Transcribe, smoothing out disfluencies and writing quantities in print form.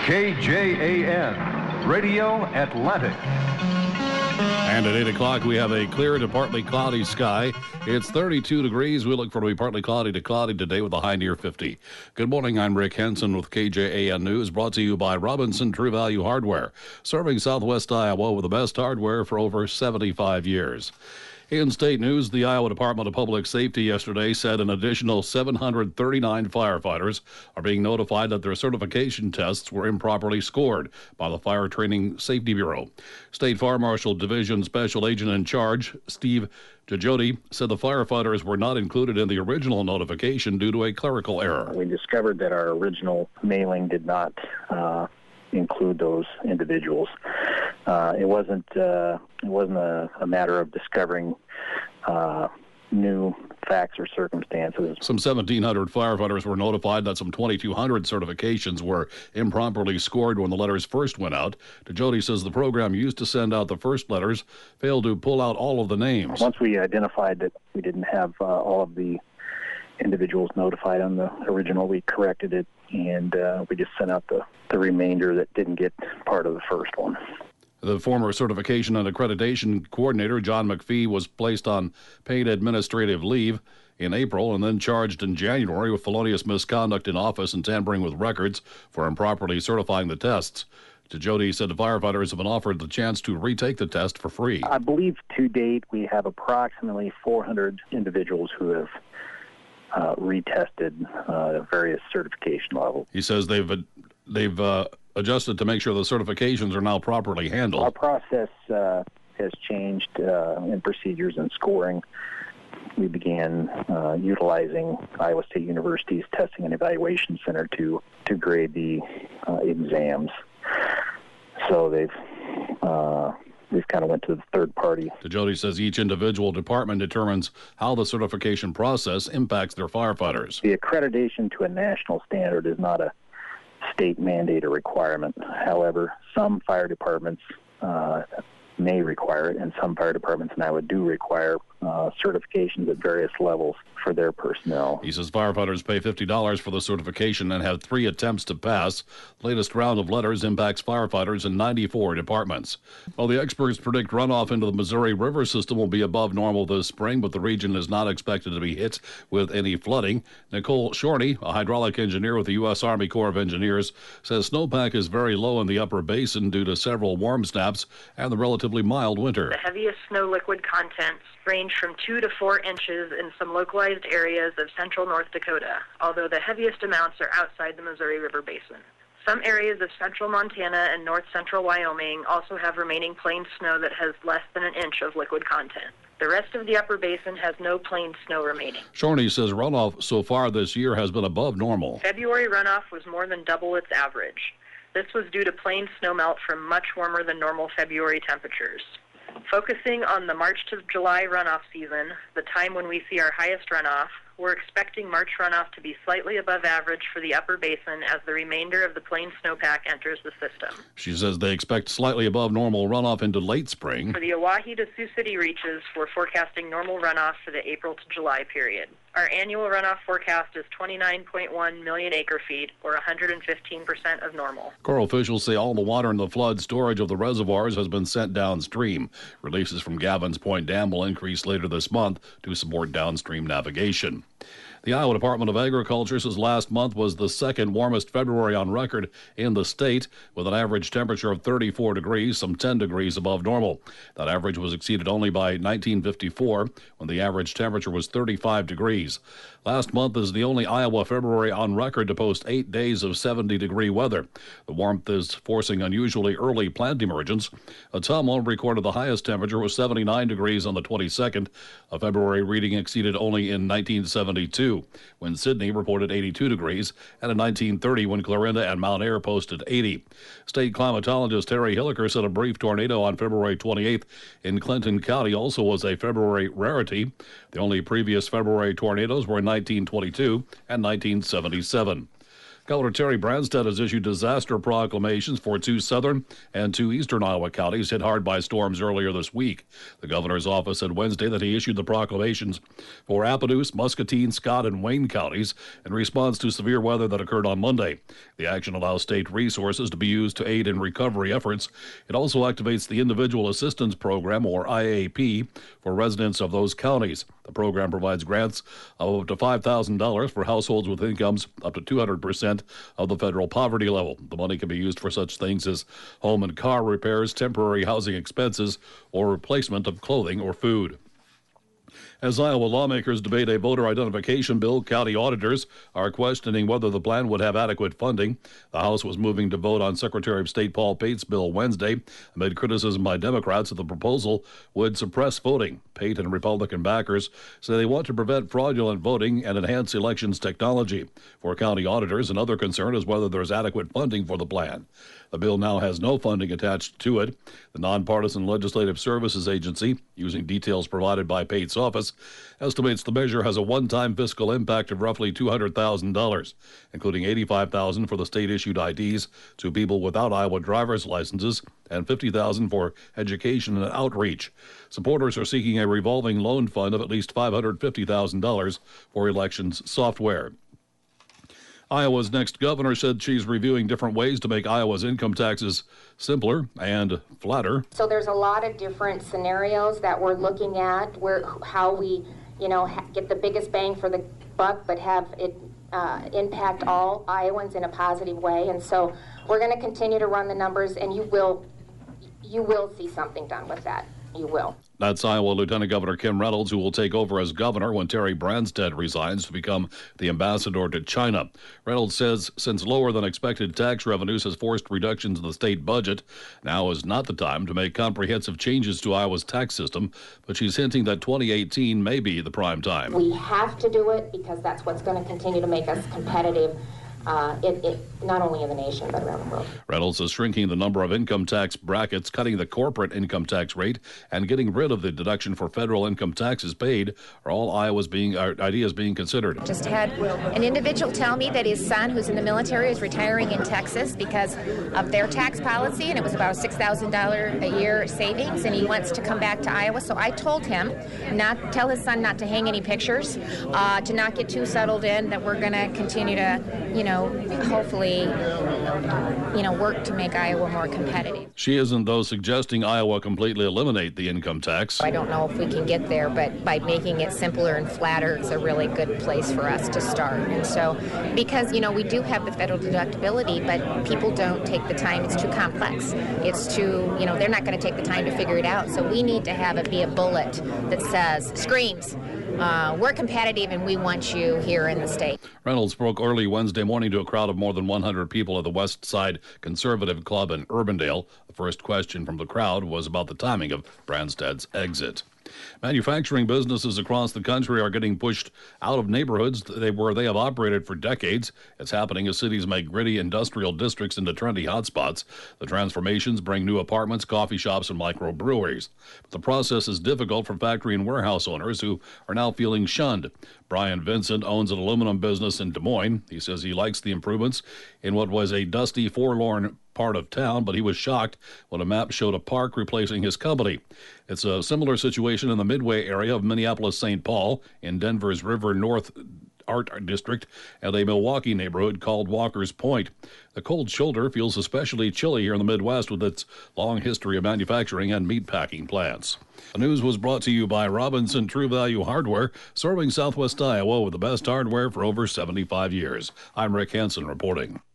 KJAN, Radio Atlantic. And at 8 o'clock, we have a clear to partly cloudy sky. It's 32 degrees. We look for it to be partly cloudy to cloudy today with a high near 50. Good morning. I'm Rick Henson with KJAN News, brought to you by Robinson True Value Hardware, serving Southwest Iowa with the best hardware for over 75 years. In state news, the Iowa Department of Public Safety yesterday said an additional 739 firefighters are being notified that their certification tests were improperly scored by the Fire Training Safety Bureau. State Fire Marshal Division Special Agent in Charge, Steve Jajoti, said the firefighters were not included in the original notification due to a clerical error. We discovered that our original mailing did not include those individuals. It wasn't a matter of discovering new facts or circumstances. Some 1,700 firefighters were notified that some 2,200 certifications were improperly scored when the letters first went out. Jody says the program used to send out the first letters failed to pull out all of the names. Once we identified that we didn't have all of the individuals notified on the original, we corrected it, and we just sent out the remainder that didn't get part of the first one. The former Certification and Accreditation Coordinator, John McPhee, was placed on paid administrative leave in April and then charged in January with felonious misconduct in office and tampering with records for improperly certifying the tests. Jody said the firefighters have been offered the chance to retake the test for free. I believe to date we have approximately 400 individuals who have retested various certification levels. He says they've adjusted to make sure the certifications are now properly handled. Our process has changed in procedures and scoring. We began utilizing Iowa State University's Testing and Evaluation Center to grade the exams. So they've kind of went to the third party. Jody says each individual department determines how the certification process impacts their firefighters. The accreditation to a national standard is not a state mandate or requirement. However, some fire departments may require it, and some fire departments now do require certifications at various levels for their personnel. He says firefighters pay $50 for the certification and have 3 attempts to pass. The latest round of letters impacts firefighters in 94 departments. Well, the experts predict runoff into the Missouri River system will be above normal this spring, but the region is not expected to be hit with any flooding. Nicole Shorney, a hydraulic engineer with the U.S. Army Corps of Engineers, says snowpack is very low in the upper basin due to several warm snaps and the relatively mild winter. The heaviest snow liquid contents range from 2 to 4 inches in some localized areas of central North Dakota, although the heaviest amounts are outside the Missouri River Basin. Some areas of central Montana and north central Wyoming also have remaining plain snow that has less than an inch of liquid content. The rest of the upper basin has no plain snow remaining. Shorney says runoff so far this year has been above normal. February runoff was more than double its average. This was due to plain snowmelt from much warmer than normal February temperatures. Focusing on the March to July runoff season, the time when we see our highest runoff, we're expecting March runoff to be slightly above average for the upper basin as the remainder of the plain snowpack enters the system. She says they expect slightly above normal runoff into late spring. For the Oahe to Sioux City reaches, we're forecasting normal runoff for the April to July period. Our annual runoff forecast is 29.1 million acre-feet, or 115% of normal. Corps officials say all the water in the flood storage of the reservoirs has been sent downstream. Releases from Gavin's Point Dam will increase later this month to support downstream navigation. The Iowa Department of Agriculture says last month was the second warmest February on record in the state, with an average temperature of 34 degrees, some 10 degrees above normal. That average was exceeded only by 1954, when the average temperature was 35 degrees. Last month is the only Iowa February on record to post 8 days of 70-degree weather. The warmth is forcing unusually early plant emergence. Ottumwa recorded the highest temperature was 79 degrees on the 22nd. A February reading exceeded only in 1972, when Sidney reported 82 degrees, and in 1930 when Clarinda and Mount Ayr posted 80. State climatologist Terry Hilliker said a brief tornado on February 28th in Clinton County also was a February rarity. The only previous February tornadoes were in 1922 and 1977. Governor Terry Branstad has issued disaster proclamations for 2 southern and 2 eastern Iowa counties hit hard by storms earlier this week. The governor's office said Wednesday that he issued the proclamations for Appanoose, Muscatine, Scott, and Wayne counties in response to severe weather that occurred on Monday. The action allows state resources to be used to aid in recovery efforts. It also activates the Individual Assistance Program, or IAP, for residents of those counties. The program provides grants of up to $5,000 for households with incomes up to 200% of the federal poverty level. The money can be used for such things as home and car repairs, temporary housing expenses, or replacement of clothing or food. As Iowa lawmakers debate a voter identification bill, county auditors are questioning whether the plan would have adequate funding. The House was moving to vote on Secretary of State Paul Pate's bill Wednesday amid criticism by Democrats that the proposal would suppress voting. Pate and Republican backers say they want to prevent fraudulent voting and enhance elections technology. For county auditors, another concern is whether there's adequate funding for the plan. The bill now has no funding attached to it. The Nonpartisan Legislative Services Agency, using details provided by Pate's office, estimates the measure has a one-time fiscal impact of roughly $200,000, including $85,000 for the state-issued IDs to people without Iowa driver's licenses and $50,000 for education and outreach. Supporters are seeking a revolving loan fund of at least $550,000 for elections software. Iowa's next governor said she's reviewing different ways to make Iowa's income taxes simpler and flatter. So there's a lot of different scenarios that we're looking at how we, get the biggest bang for the buck, but have it impact all Iowans in a positive way. And so we're going to continue to run the numbers, and you will see something done with that. You will. That's Iowa Lieutenant Governor Kim Reynolds, who will take over as governor when Terry Branstad resigns to become the ambassador to China. Reynolds says since lower than expected tax revenues has forced reductions in the state budget, now is not the time to make comprehensive changes to Iowa's tax system, but she's hinting that 2018 may be the prime time. We have to do it because that's what's going to continue to make us competitive. Not only in the nation, but around the world. Reynolds is shrinking the number of income tax brackets, cutting the corporate income tax rate, and getting rid of the deduction for federal income taxes paid are all Iowa's ideas being considered. Just had an individual tell me that his son, who's in the military, is retiring in Texas because of their tax policy, and it was about a $6,000 a year savings, and he wants to come back to Iowa. So I told him tell his son not to hang any pictures, to not get too settled in, that we're going to continue to, hopefully, work to make Iowa more competitive. She isn't, though, suggesting Iowa completely eliminate the income tax. I don't know if we can get there, but by making it simpler and flatter, it's a really good place for us to start. And so, because, we do have the federal deductibility, but people don't take the time. It's too complex. It's too, they're not going to take the time to figure it out. So we need to have it be a bullet that screams, we're competitive and we want you here in the state. Reynolds spoke early Wednesday morning to a crowd of more than 100 people at the West Side Conservative Club in Urbandale. The first question from the crowd was about the timing of Branstad's exit. Manufacturing businesses across the country are getting pushed out of neighborhoods where they have operated for decades. It's happening as cities make gritty industrial districts into trendy hotspots. The transformations bring new apartments, coffee shops, and microbreweries. But the process is difficult for factory and warehouse owners who are now feeling shunned. Brian Vincent owns an aluminum business in Des Moines. He says he likes the improvements in what was a dusty, forlorn part of town, but he was shocked when a map showed a park replacing his company. It's a similar situation in the Midway area of Minneapolis-St. Paul, in Denver's River North Art District, and a Milwaukee neighborhood called Walker's Point. The cold shoulder feels especially chilly here in the Midwest with its long history of manufacturing and meatpacking plants. The news was brought to you by Robinson True Value Hardware, serving Southwest Iowa with the best hardware for over 75 years. I'm Rick Hansen reporting.